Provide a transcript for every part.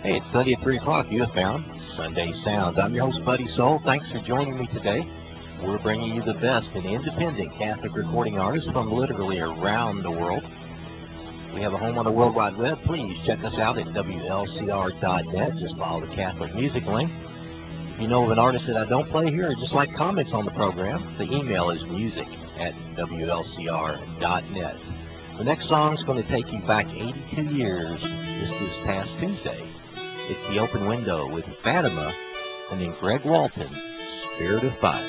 Hey, it's Sunday at 3 o'clock. You have found Sunday Sounds. I'm your host, Buddy Soul. Thanks for joining me today. We're bringing you the best in independent Catholic recording artists from literally around the world. We have a home on the World Wide Web. Please check us out at WLCR.net. Just follow the Catholic music link. If you know of an artist that I don't play here or just like comments on the program, the email is music@WLCR.net. The next song is going to take you back 82 years. This is past Tuesday. It's The Open Window with Fatima and then Greg Walton, Spirit of Fire.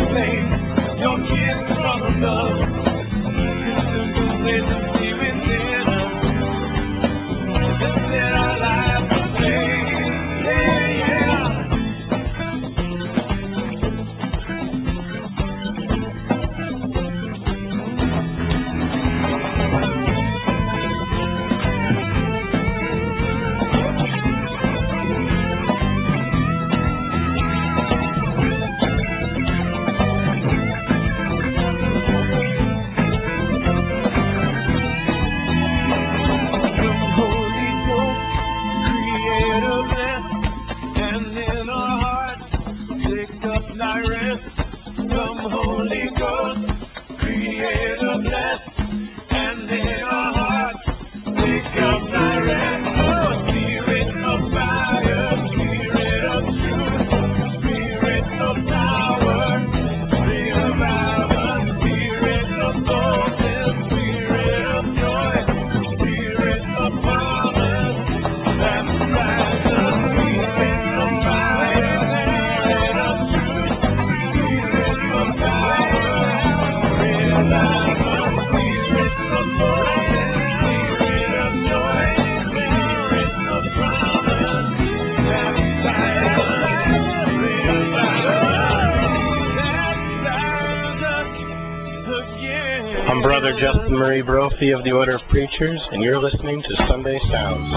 I'm Brother Justin Murray Brophy of the Order of Preachers, and you're listening to Sunday Sounds.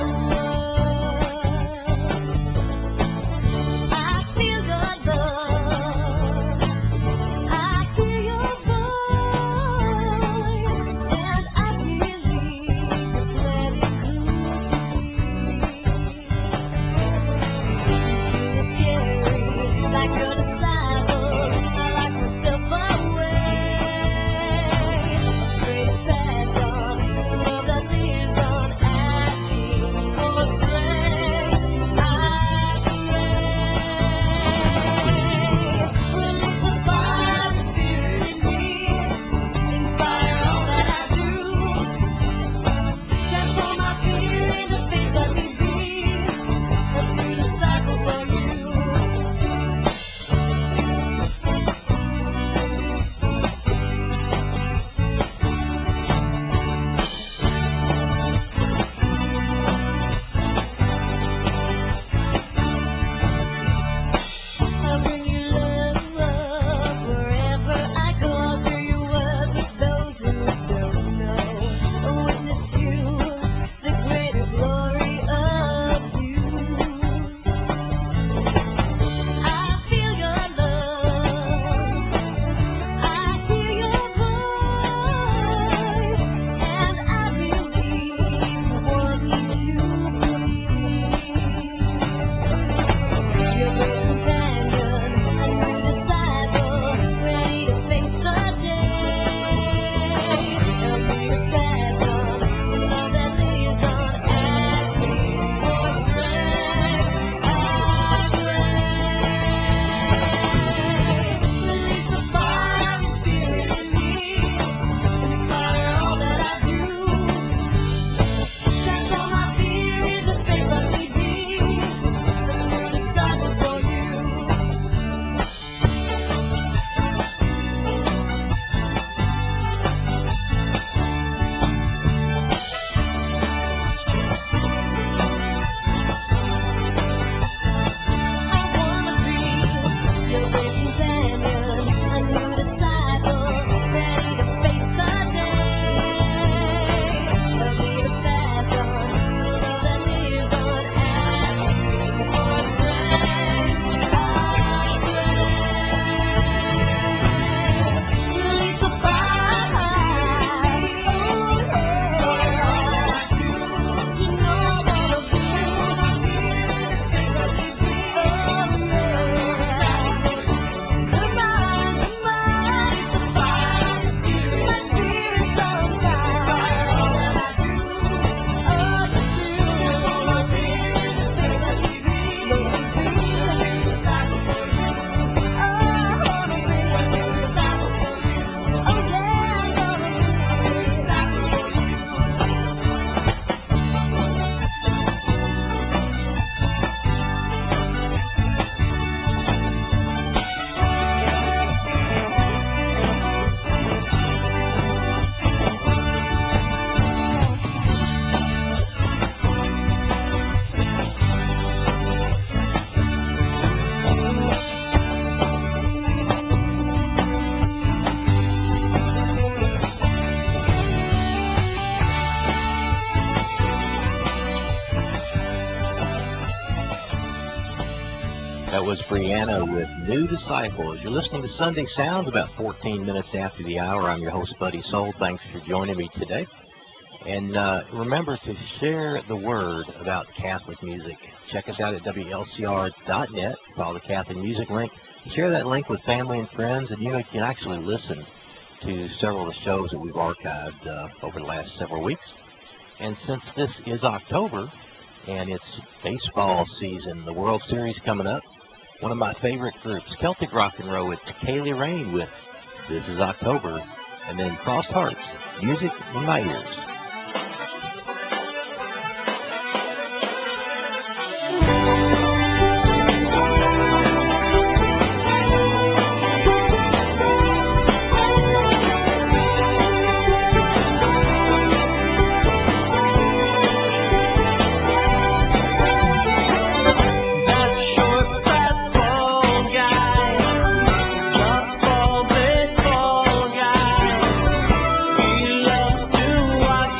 I feel the love. That was Brianna with New Disciples. You're listening to Sunday Sounds about 14 minutes after the hour. I'm your host, Buddy Soul. Thanks for joining me today. And remember to share the word about Catholic music. Check us out at WLCR.net. Follow the Catholic Music link. Share that link with family and friends, and you can actually listen to several of the shows that we've archived over the last several weeks. And since this is October, and it's baseball season, the World Series coming up, one of my favorite groups, Celtic Rock and Roll, with Kaylee Rain with This Is October, and then Crossed Hearts, Music in My Ears. Watch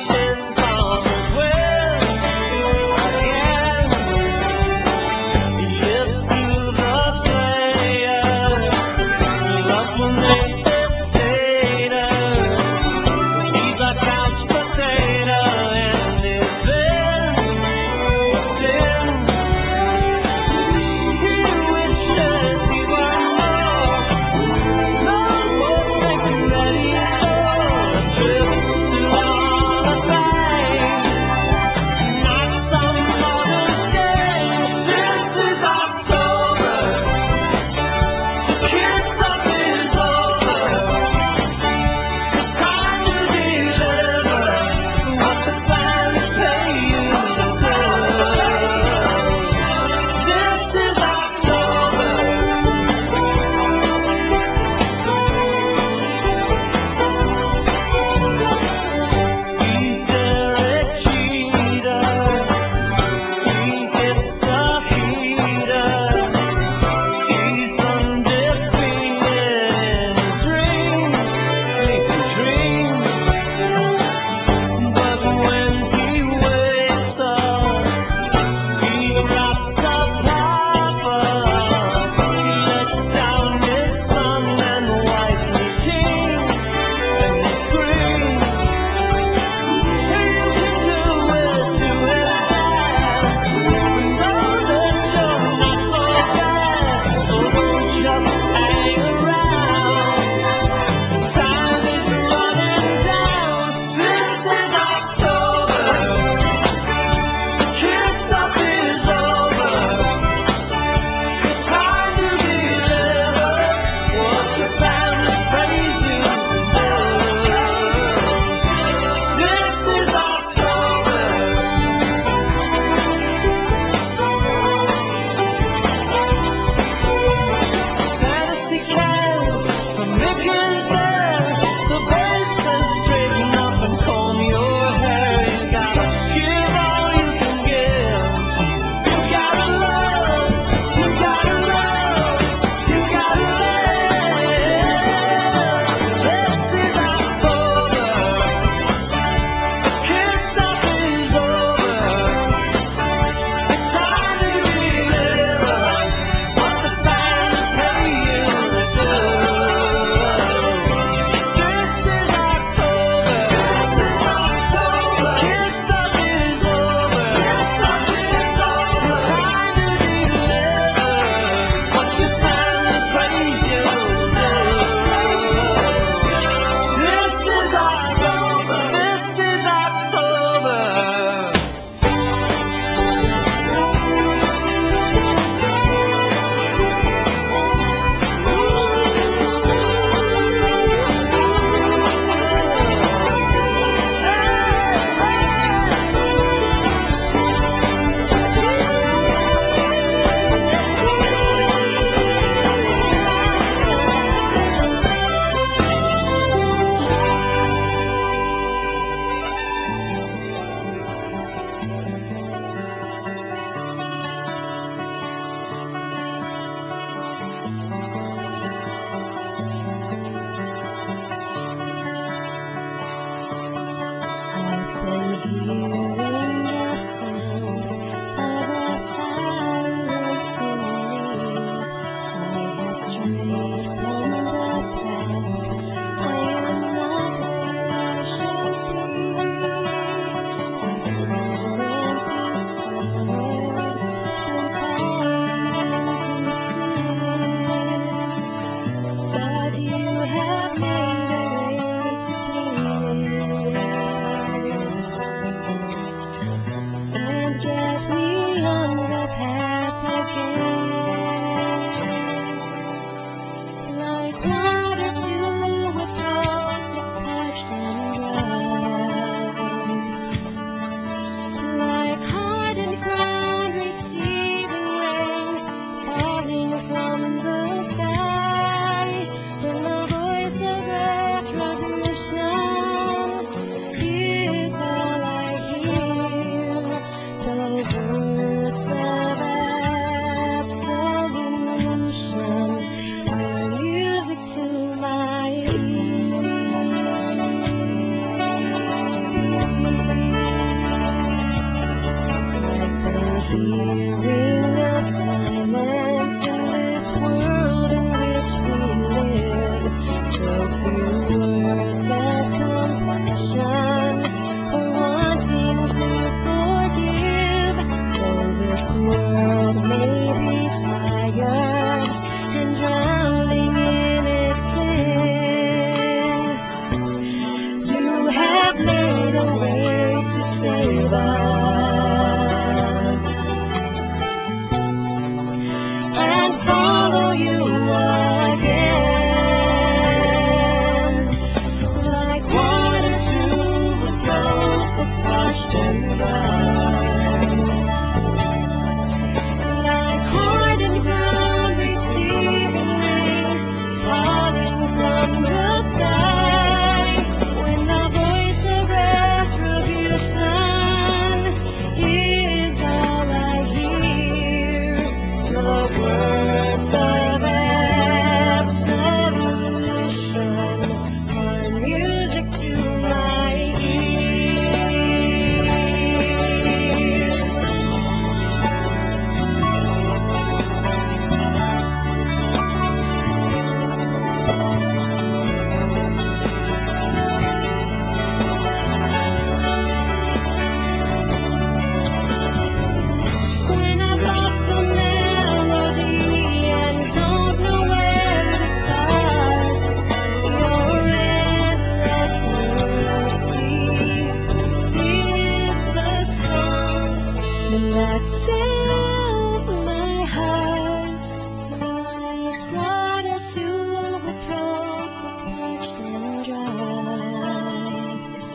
that fills my heart, like water to the throat, parched and dry,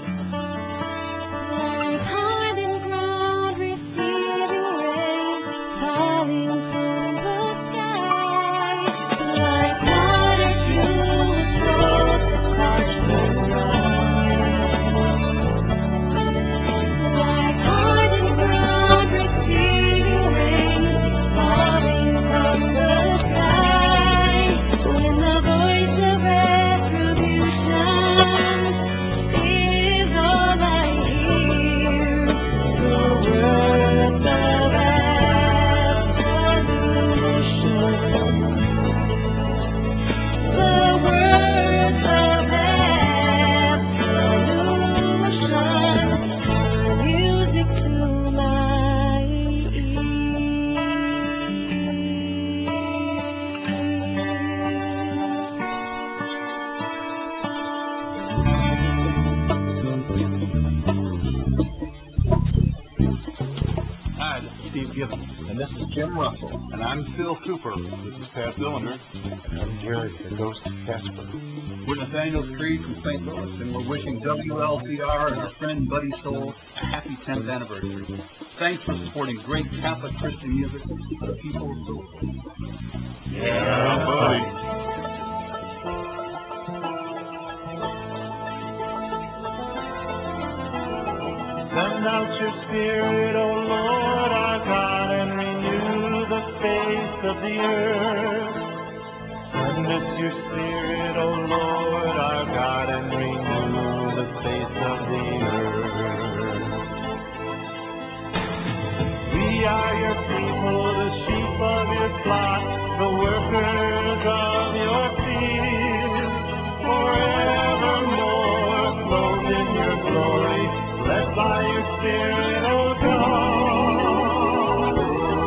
like hardened ground receiving rain, falling from the sky, like water to the throat, parched and dry, like hardened ground receiving rain, falling from the sky. When the voice of retribution is all I hear, the words of absolution, the words of absolution, music to my Hi, this is Steve Gibbons. And this is Jim Russell. And I'm Phil Cooper. This is Pat Billender. And I'm Jerry, the Ghost Casper. We're Nathaniel Creed from St. Louis, and we're wishing WLCR and our friend Buddy Soul a happy 10th anniversary. Thanks for supporting great Catholic Christian music for the people of Louisville. Yeah, buddy. Send out your Spirit, O Lord our God, and renew the face of the earth. Send us your Spirit, O Lord our God, and renew the face of the earth. We are your people, the sheep of your flock, the workers of your field. Forevermore, clothed in your glory, led by your Spirit, O God.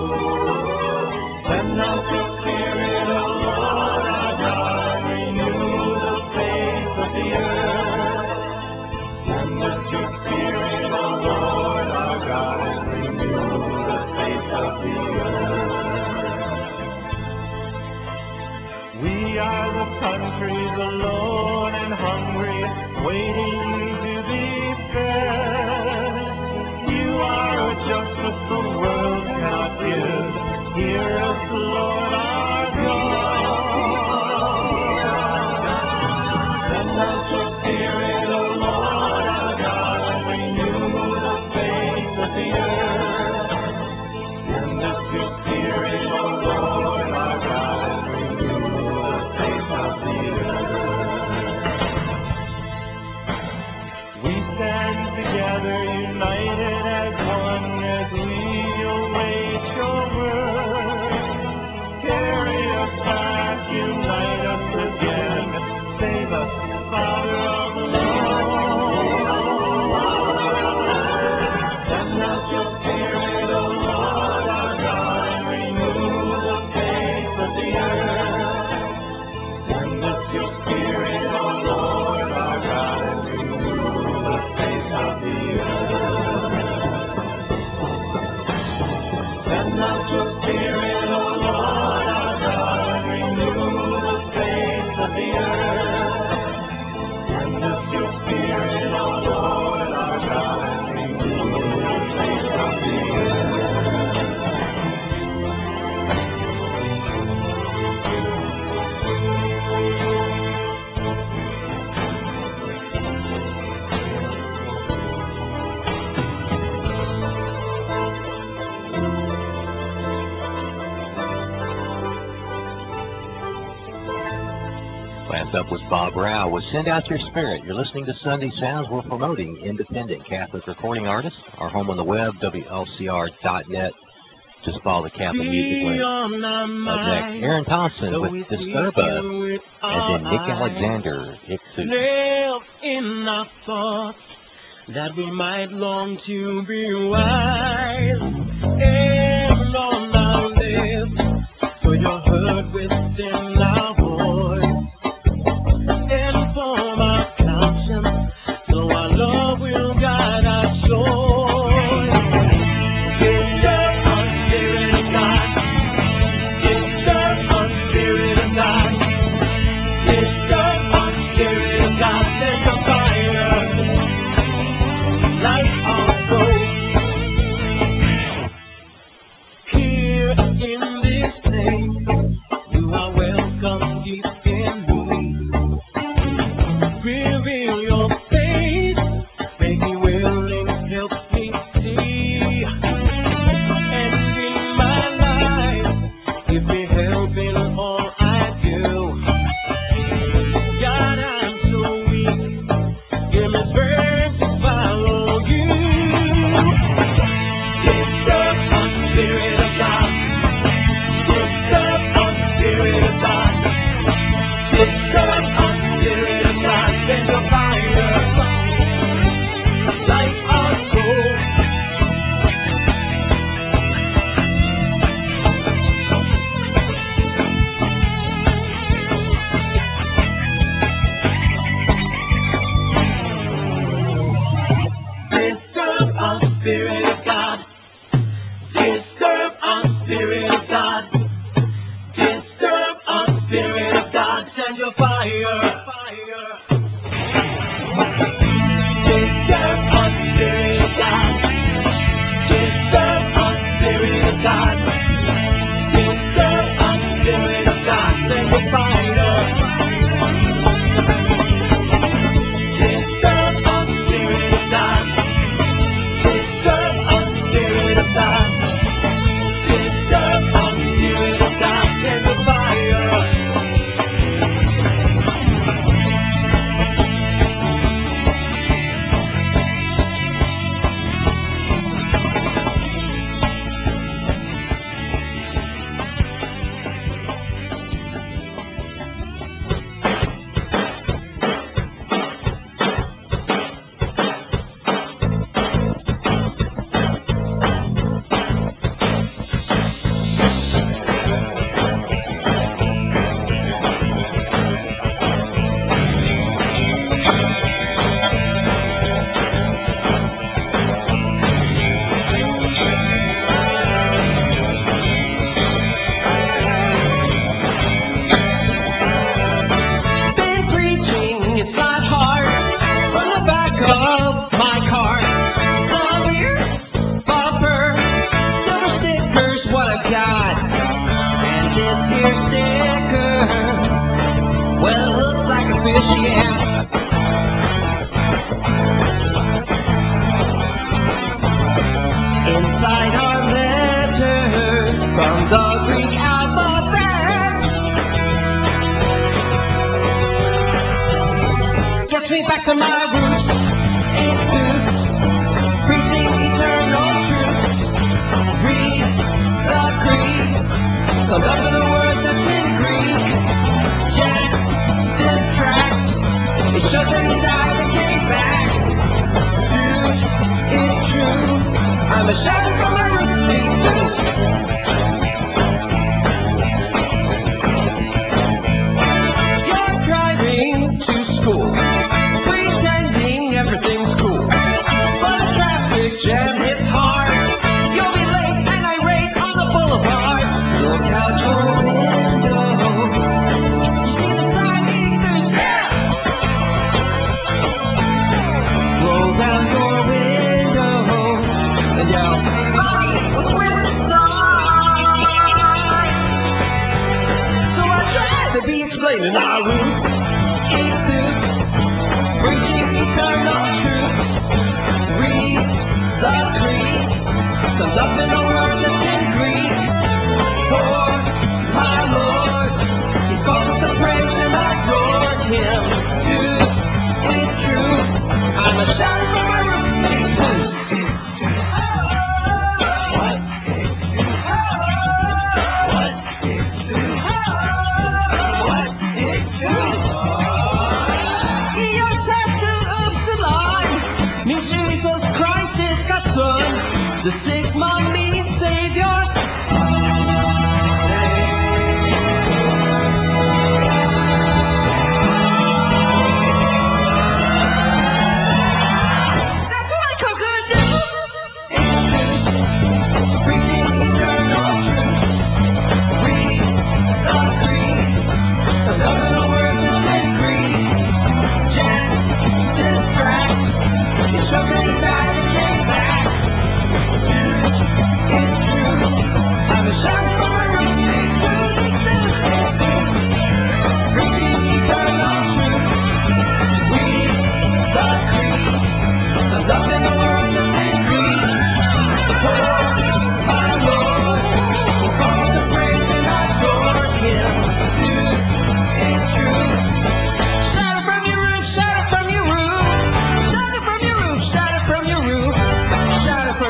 Send out your Spirit, O Lord our God, renew the face of the earth. Send us your Spirit, O Lord our God, and renew the face of the earth. We are the countries alone and hungry, waiting to be fed. You are a justice the world cannot give. Hear us, Lord our God. Send out your Spirit, O Lord our God, and renew the face of the earth. Send us your Spirit, O Lord our God, and renew the face of the earth. We stand together, united as one, as we await your word. Carry us back, unite us again, save us, Father of love. Send out your Spirit, O Lord our God, and renew the face of the earth. Send us your Spirit, O Lord our God, and renew the face of the earth. Send out your Spirit, O Lord our God, and renew the face of the earth. Send us your Spirit, O Lord our God, and renew the face of the Last up was Bob Rao with Send Out Your Spirit. You're listening to Sunday Sounds. We're promoting independent Catholic recording artists. Our home on the web, WLCR.net. Just follow the Catholic music link. Next, Aaron Thompson with Disturb Us, and then Nick Alexander, Ixu. Live in our thoughts that we might long to be wise. Ever on our lips, so you're heard within our voice. Inform our conscience, so our love will guide our choice.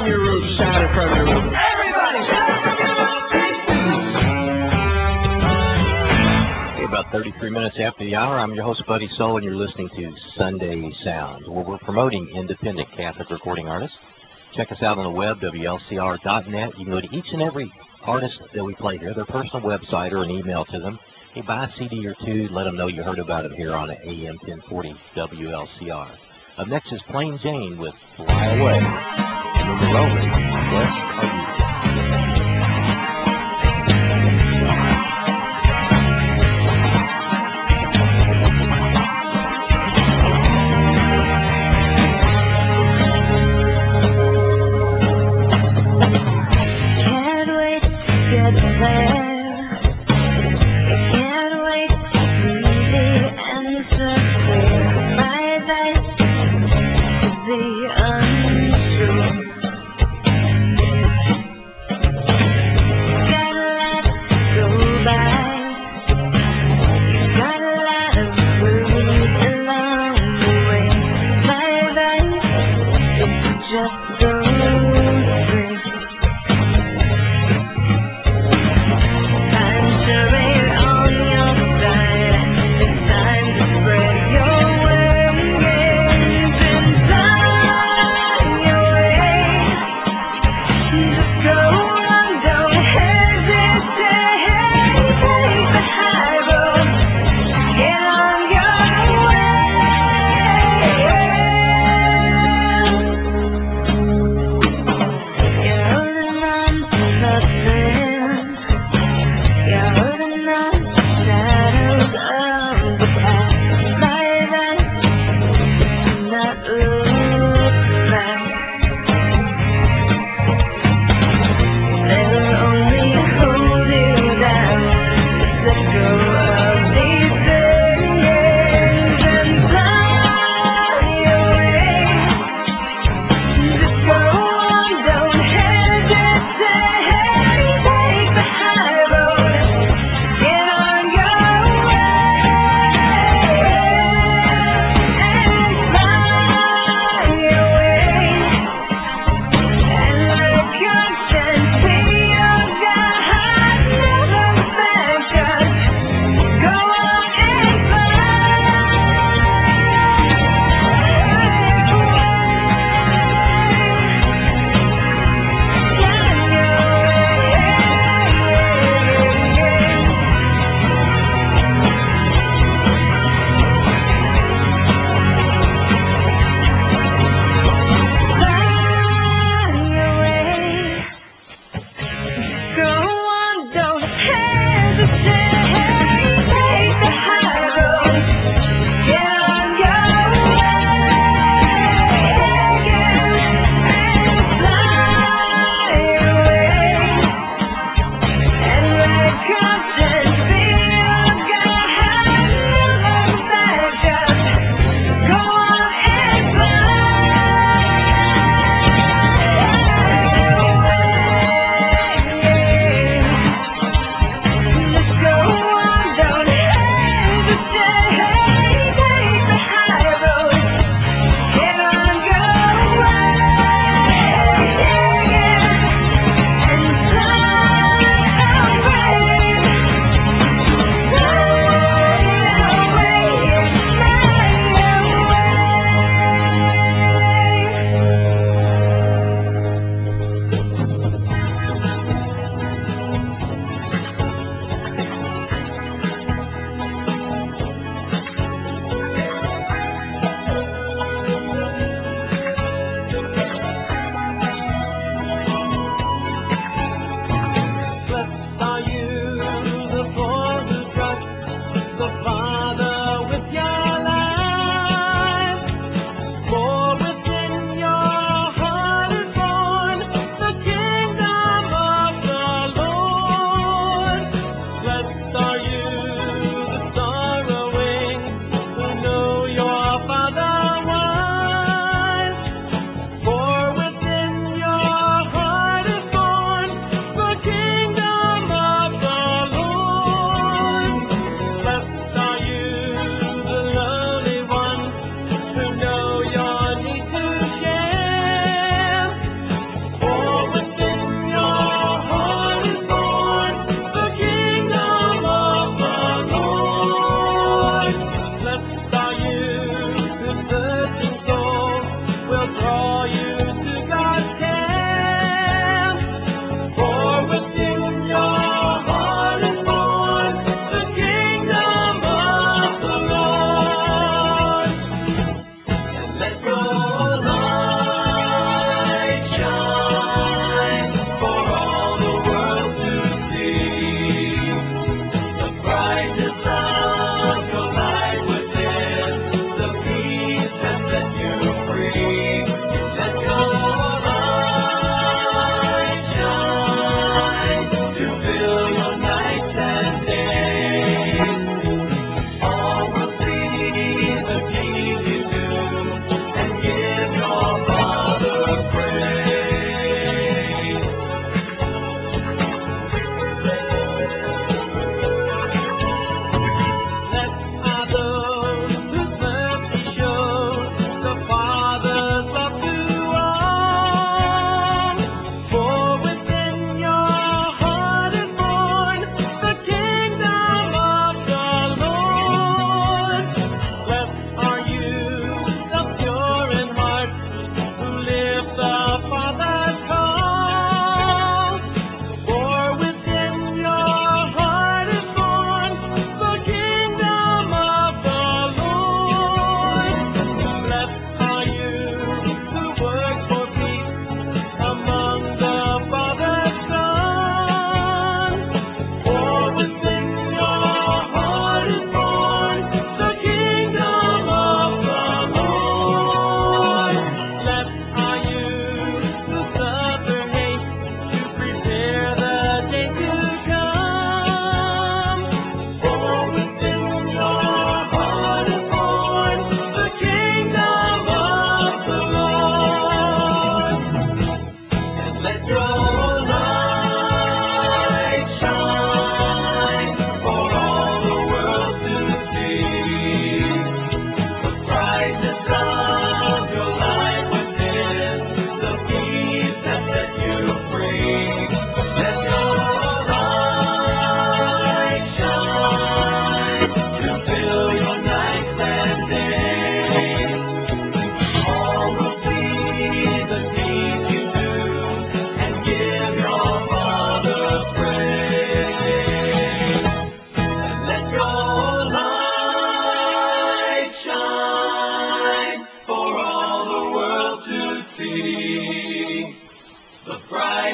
from your roof. Shout it from your roof. Everybody, shout it from your roof. Okay, about 33 minutes after the hour, I'm your host, Buddy Soul, and you're listening to Sunday Sound, where we're promoting independent Catholic recording artists. Check us out on the web, WLCR.net. You can go to each and every artist that we play here, their personal website, or an email to them. Hey, buy a CD or two, let them know you heard about it here on AM 1040 WLCR. Up next is Plain Jane with Fly Away. And then the Rolling, Blessed Are You. Can't wait to get there. Can't wait to see the answer clear. My advice is to be unsure.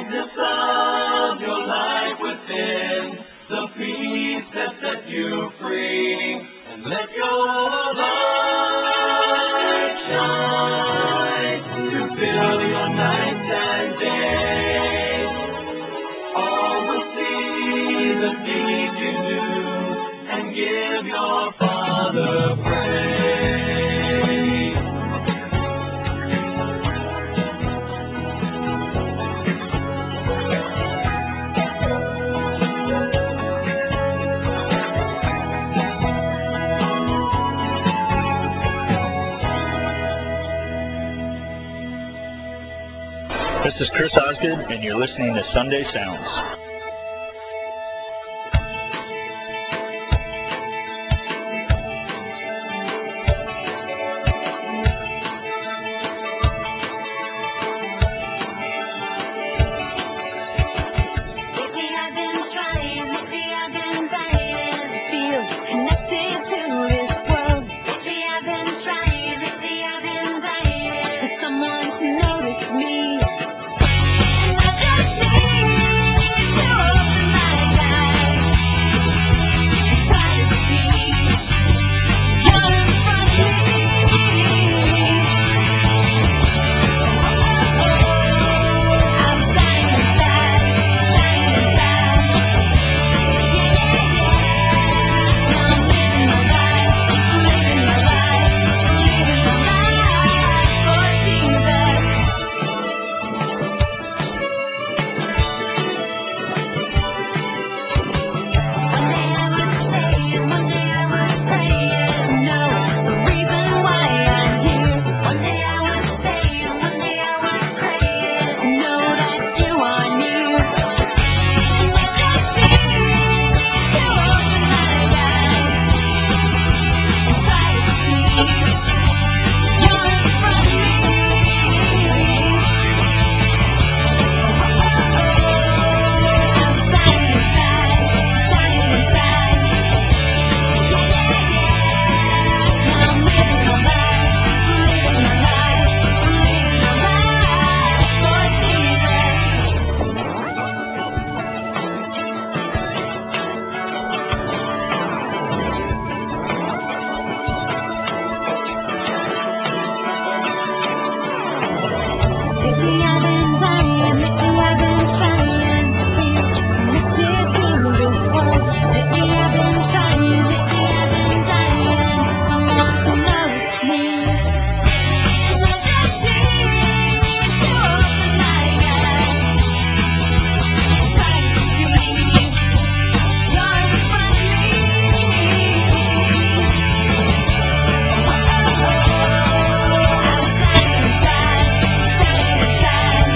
sweetness of your life within, the peace that set you free, and let your light shine to fill your nights and days. All will see the deeds you do and give your Father praise. This is Chris Osgood, and you're listening to Sunday Sounds. Lately I've been trying, lately I've been dying to feel connected to this world. Lately I've been trying, lately I've been dying for someone to notice me. And I just need to open my eyes and try to see you're in front of me. I'm dying inside, dying inside. Now I'm living my life, living my life, living my life for Jesus. One day I was saying, one day I was praying, no, the reason why I'm here. One day I was saying, one day I was praying, know that you are near. And I just need to open my eyes and try to see you're in front of me. I'm dying inside, dying inside. Now I'm living my life, living my life, living my life for Jesus. Lately I've been dying, lately I've been trying to feel connected to this world. Lately I've been trying, lately I've been dying for someone to notice me. And I just need to open my eyes and try to see you're in front of me. I'm dying inside, dying inside.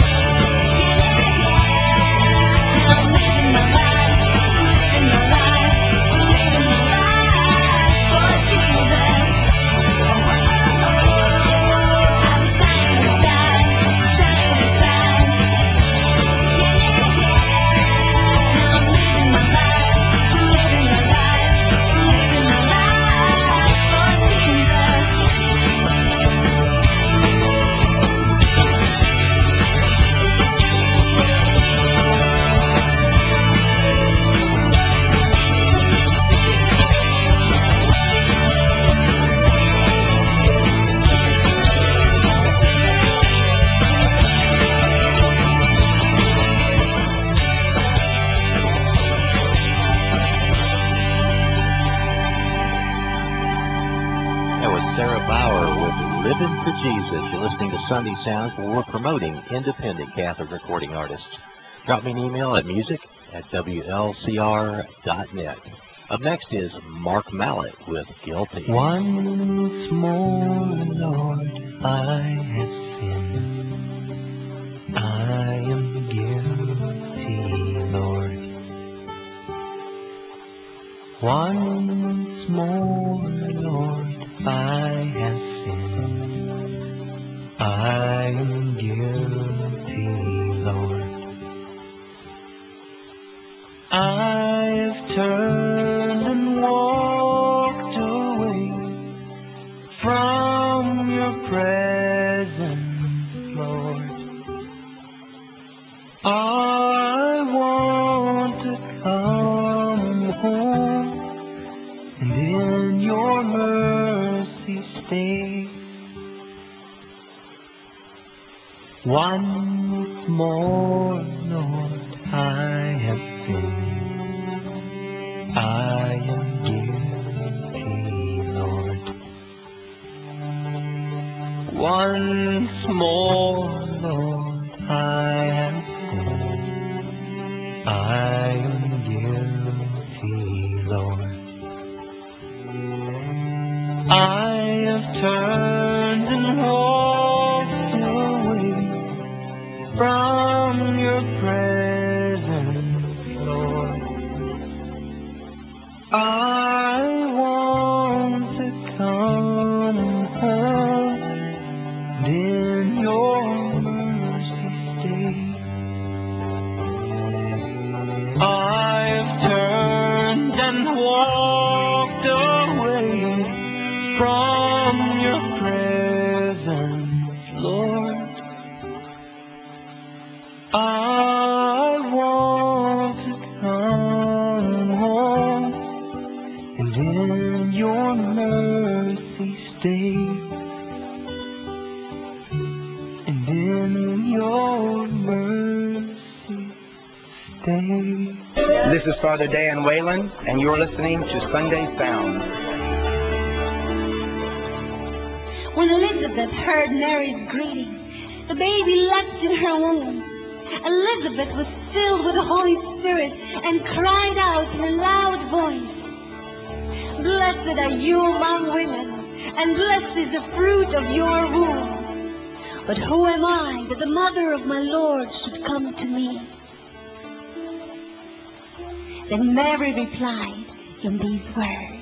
Now I'm living my life, living my life, living my life for Jesus. I'm dying inside, dying inside. Now I'm living my life, living my life, living my life for Jesus. That was Sarah Bauer with Living for Jesus. You're listening to Sunday Sounds, where we're promoting independent Catholic recording artists. Drop me an email at music@wlcr.net. Up next is Mark Mallet with Guilty. Once more, Lord, I have sinned. I am guilty, Lord. Once more, Lord, I have sinned. I am guilty, Lord. I have turned and walked away from your presence, Lord. I want to come home and in your mercy stay. Once more, Lord, I have sinned. I am guilty, Lord. Once more, Lord, I have sinned. I am guilty, Lord. I have turned and walked away from your presence, Lord. I want to come home and in your mercy stay. I've turned and walked away from your presence, Lord. I want to come home and in your mercy stay. And in your mercy stay. This is Father Dan Whalen, and you're listening to Sunday Sound. When Elizabeth heard Mary's greeting, the baby leapt in her womb. Elizabeth was filled with the Holy Spirit and cried out in a loud voice, "Blessed are you among women, and blessed is the fruit of your womb. But who am I that the mother of my Lord should come to me?" Then Mary replied in these words,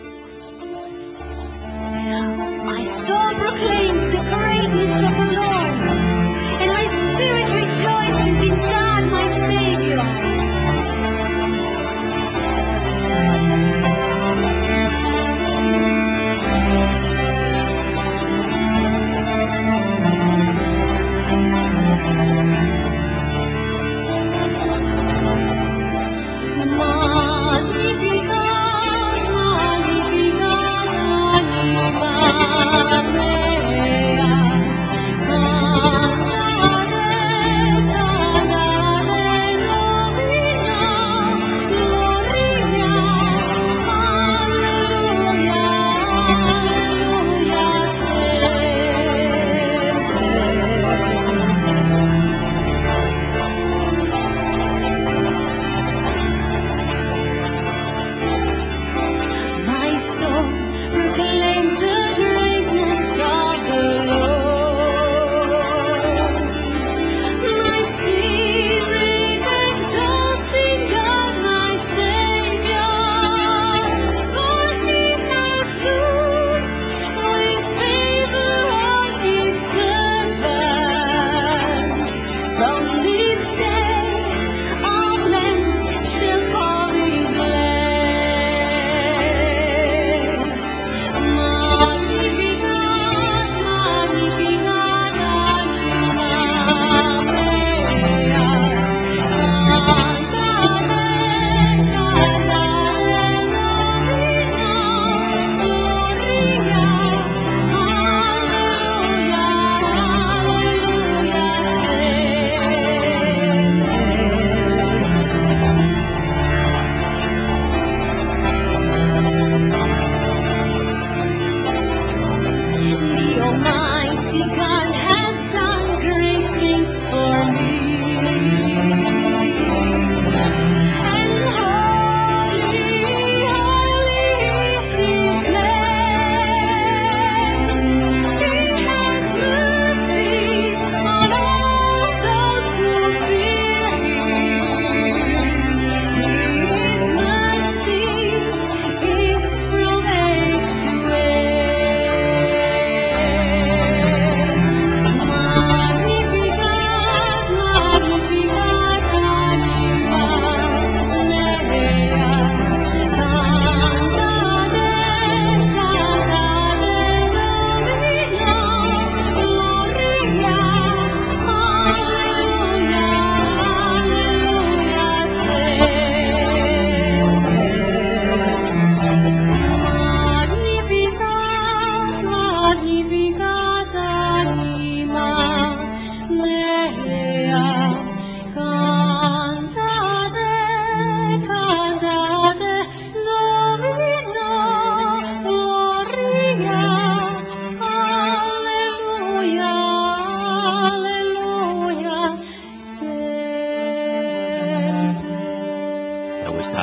"My soul proclaims the greatness of the Lord, and my spirit rejoices in God my Savior." Magnificat, magnificat,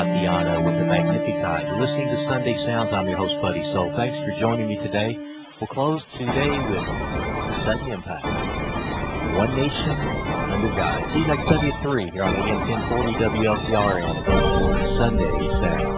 Tatiana with the Magnificat. You're listening to Sunday Sounds. I'm your host, Buddy Soul. Thanks for joining me today. We'll close today with Sudden Impact. One Nation Under God. See you next Sunday at 3 here on AM 1040 WLCR and Sunday Sounds.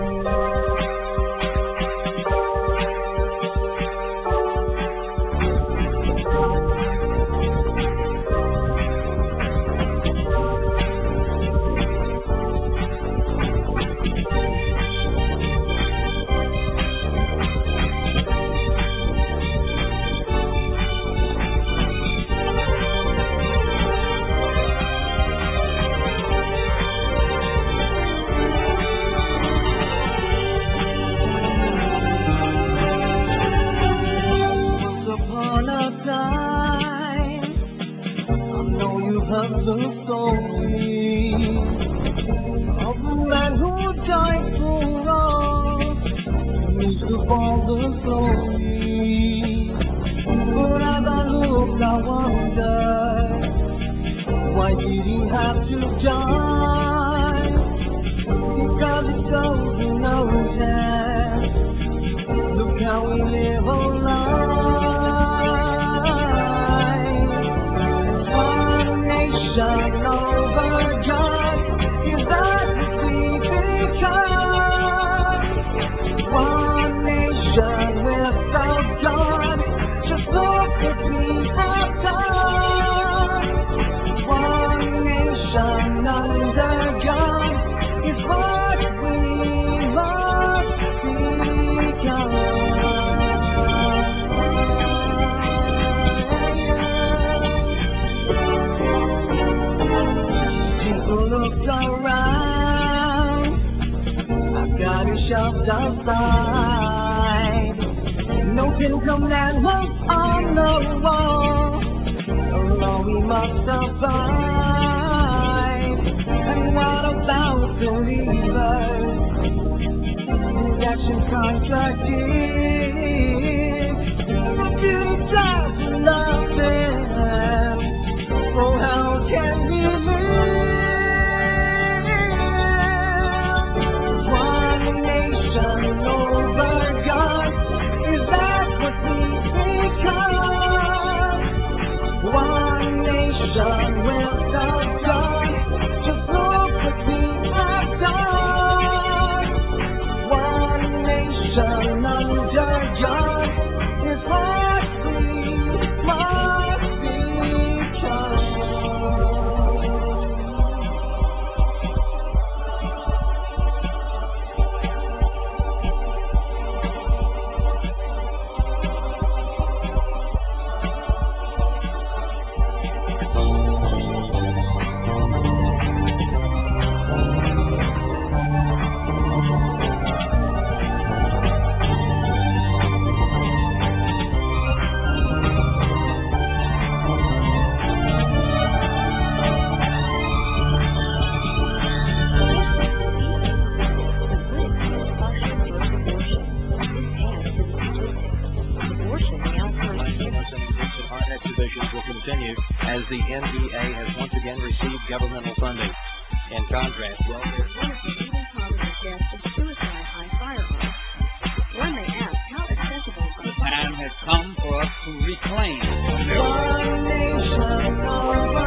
As the NBA has once again received governmental funding. In contrast, well, One of the leading causes of death is suicide by firearms. One may ask, how accessible are the time has come for us to reclaim One nation over